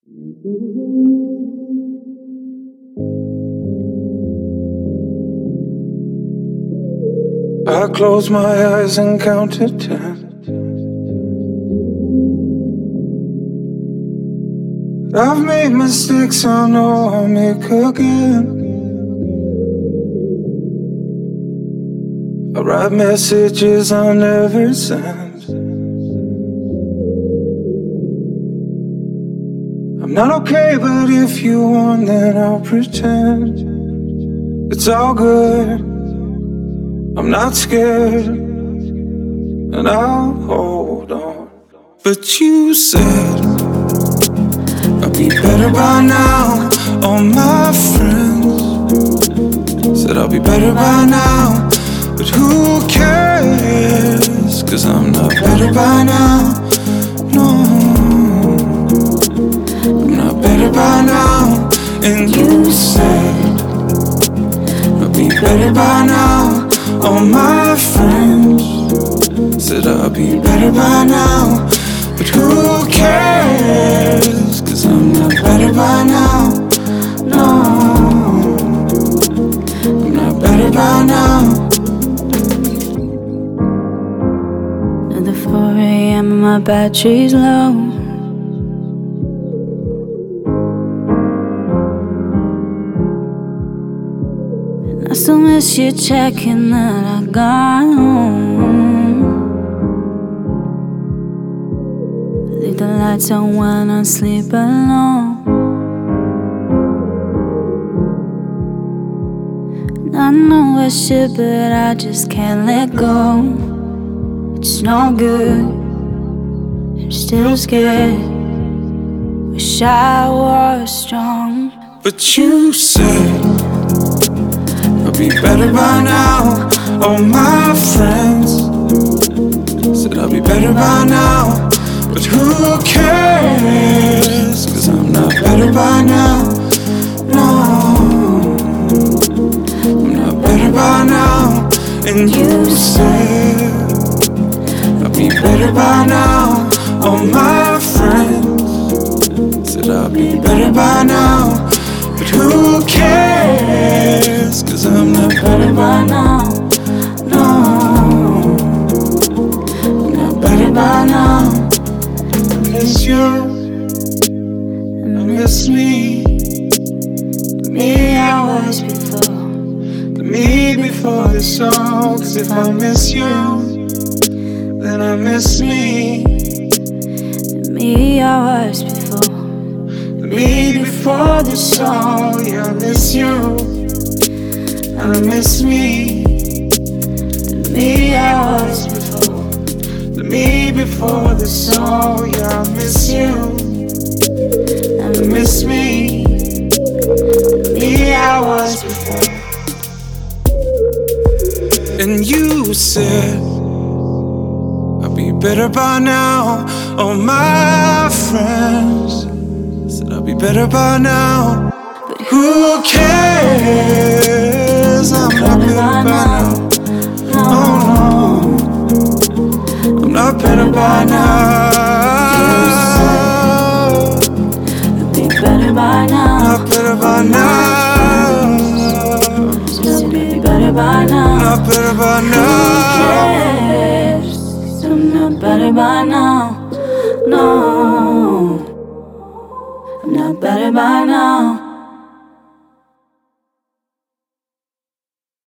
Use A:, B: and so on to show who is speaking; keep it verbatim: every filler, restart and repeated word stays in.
A: I close my eyes and count to ten. I've made mistakes I know I'll make again. I write messages I'll never send. I'm not okay, but if you want, then I'll pretend. It's all good, I'm not scared, and I'll hold on. But you said I'll be better by now. All my friends said I'll be better by now. But who cares? Cause I'm not better by now. No, I'm not better by now. And you said I'll be better by now. All my friends said I'll be better by now. But who cares? Cause I'm not better by now. No, I'm not better by now.
B: At the four a.m. and my battery's low. And I still miss you checking that I got home. Leave the lights on when I sleep alone. And I know I should, but I just can't let go. It's no good, I'm still scared. Wish I was strong.
A: But you said I'll be better by now. All my friends said I'll be better by now. But who cares? Cause I'm not better by now. No, I'm not better by now. And you said I'll be better by now. All my friends said I'll be better by now. But who cares? Cause I'm not better by now. No, I'm not better by now. I miss you, I miss me. The me I was before, the me before the song. Cause if I miss you, then I miss me.
B: The me I was before,
A: the me before the song. Yeah, I miss you, and I miss me. The me I was before, the me before the song. Yeah, I miss you, and I miss me. The me I was before. And you said I'll be better by now. All my friends said I'll be better by now. But who cares? I'm not better by now. Oh no, I'm not better by now.
B: I'll be better by now.
A: Not better by now.
B: Still be better by now.
A: Not better by now.
B: I'm not better by now. No, I'm not better by now.